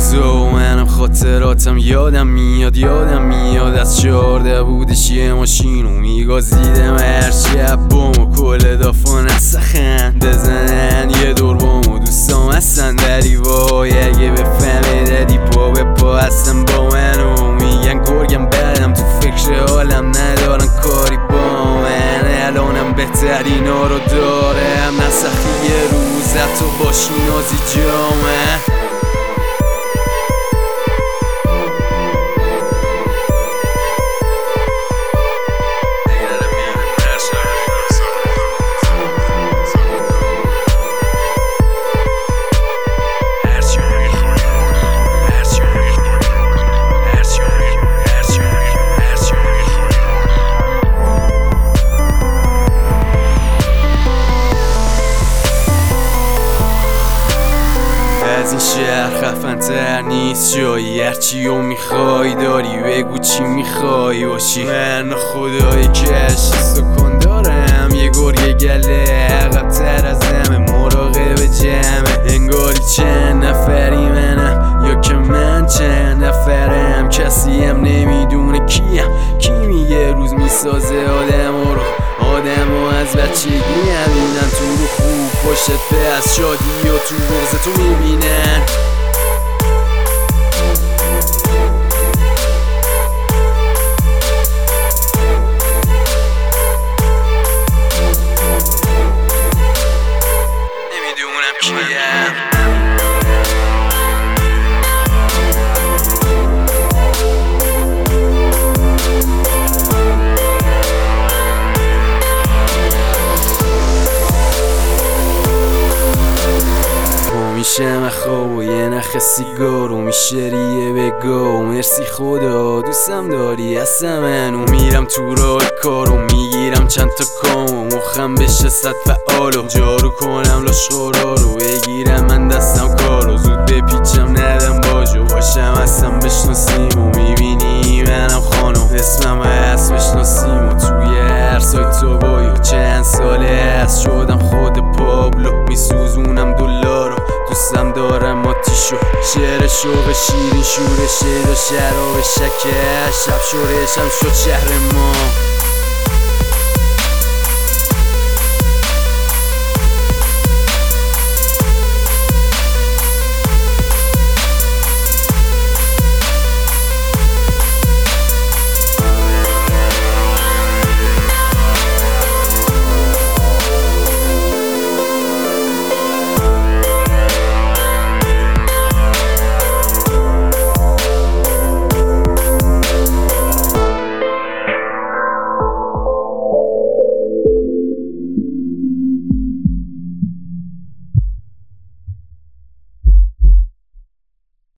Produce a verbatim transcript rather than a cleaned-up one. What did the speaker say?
روزا و منم خاطراتم یادم میاد یادم میاد از چهارده بودش یه ماشینو میگازیدم هر شب بامو کل دافا نسخن بزنن یه دور بامو دوستام هستن در ایوای اگه بفهمه دادی پا به پا هستن با منو میگن گرگم بدم تو فکر حالم ندارن کاری با من الانم بهترینا رو دارم نسخی یه روز حتی باشی نازی جامه از این شهر خفن تر نیست جایی هرچی رو میخوای داری بگو چی میخوای باشی من خدایی که هشتی سکن دارم یه گرگ گله عقب تر از همه مراقب جمعه انگاری چند نفری منم یا که من چند نفرم کسی هم نمیدونه کیم کی میگه روز میسازه آدم رو آدم ها از بچگی همینن تو رو خوب پشت به از شادی و تو بغض تو میبینن نمیدونم کیم میشه مخواب و یه نخ سیگار و میشه ریه بگو مرسی خدا دوستم داری هستم منو میرم تو راه کارو میگیرم چند تا کام و مخم بشه صد فعالو جارو کنم لاشخورا رو بگیرم من دستم کارو زود بپیچم ندم باجو باشم هستم بشناسیم و میبینی منم خانم اسمم هست بشناسیم و توی هر سایت تو بایو چند ساله هست شدم خود پابلو میسوزونم دلارو دوستم دارم آتیشو شعر شوق شیرین شورشه و شراب شکر شب شورشم شد شهر ما